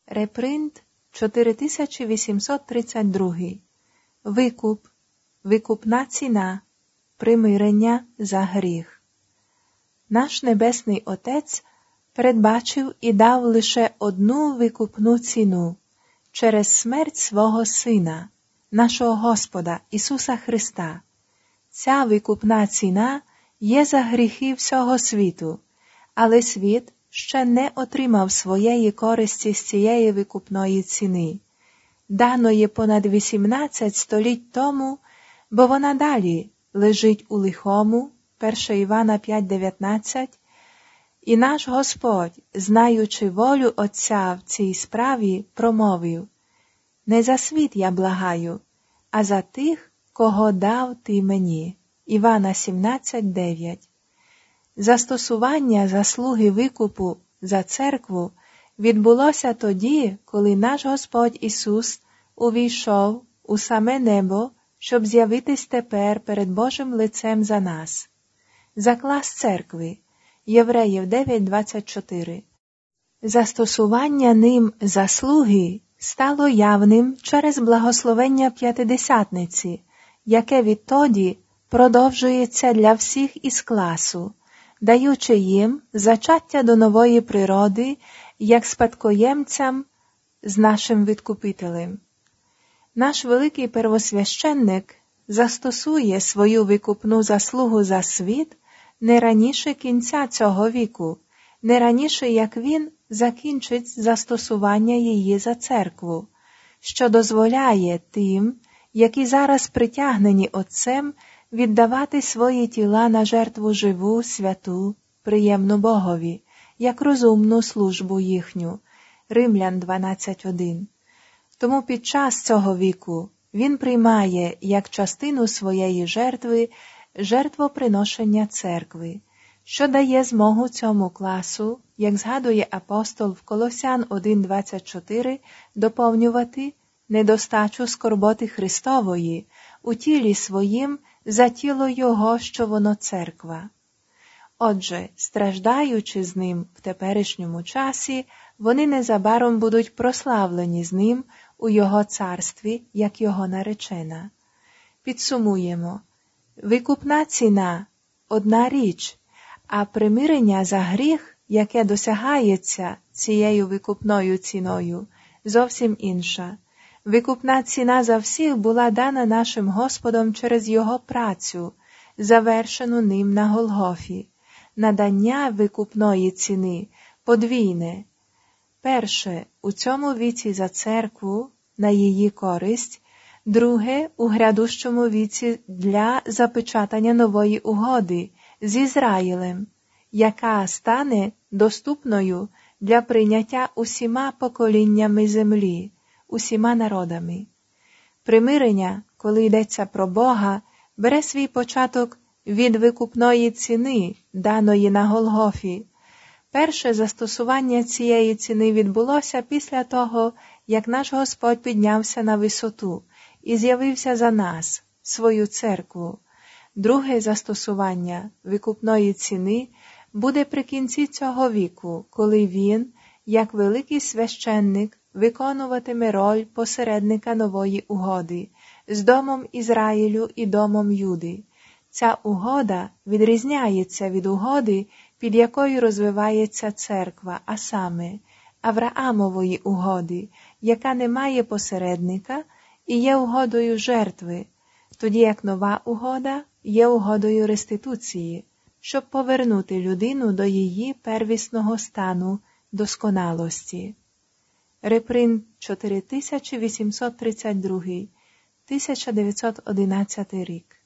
Репринт 4832. Викуп, викупна ціна, примирення за гріх. Наш Небесний Отець передбачив і дав лише одну викупну ціну через смерть свого Сина, нашого Господа Ісуса Христа. Ця викупна ціна є за гріхи всього світу, але світ ще не отримав своєї користі з цієї викупної ціни, даної понад 18 століть тому, бо вона далі лежить у лихому, 1 Івана 5:19, і наш Господь, знаючи волю Отця в цій справі, промовив: «Не за світ я благаю, а за тих, кого дав ти мені». Івана 17:9. Застосування заслуги викупу за церкву відбулося тоді, коли наш Господь Ісус увійшов у саме небо, щоб з'явитись тепер перед Божим лицем за нас. За клас церкви. Євреїв 9:24. Застосування ним заслуги стало явним через благословення П'ятидесятниці, яке відтоді продовжується для всіх із класу, даючи їм зачаття до нової природи, як спадкоємцям з нашим Відкупителем. Наш великий первосвященник застосує свою викупну заслугу за світ не раніше кінця цього віку, не раніше, як він закінчить застосування її за церкву, що дозволяє тим, які зараз притягнені Отцем, віддавати свої тіла на жертву живу, святу, приємну Богові, як розумну службу їхню. Римлян 12:1. Тому під час цього віку він приймає як частину своєї жертви жертвоприношення церкви, що дає змогу цьому класу, як згадує апостол в Колосян 1:24, доповнювати недостачу скорботи Христової у тілі своїм за тіло Його, що воно церква. Отже, страждаючи з ним в теперішньому часі, вони незабаром будуть прославлені з ним у Його царстві, як Його наречена. Підсумуємо. Викупна ціна – одна річ, а примирення за гріх, яке досягається цією викупною ціною, зовсім інша. Викупна ціна за всіх була дана нашим Господом через Його працю, завершену ним на Голгофі. Надання викупної ціни подвійне. Перше – у цьому віці за церкву, на її користь, друге – у грядущому віці для запечатання нової угоди з Ізраїлем, яка стане доступною для прийняття усіма поколіннями землі, усіма народами. Примирення, коли йдеться про Бога, бере свій початок від викупної ціни, даної на Голгофі. Перше застосування цієї ціни відбулося після того, як наш Господь піднявся на висоту і з'явився за нас, свою церкву. Друге застосування викупної ціни буде при кінці цього віку, коли він, як великий священник, виконуватиме роль посередника нової угоди з домом Ізраїлю і домом Юди. Ця угода відрізняється від угоди, під якою розвивається церква, а саме Авраамової угоди, яка не має посередника і є угодою жертви, тоді як нова угода є угодою реституції, щоб повернути людину до її первісного стану досконалості. Репринт 4832, 1911 рік.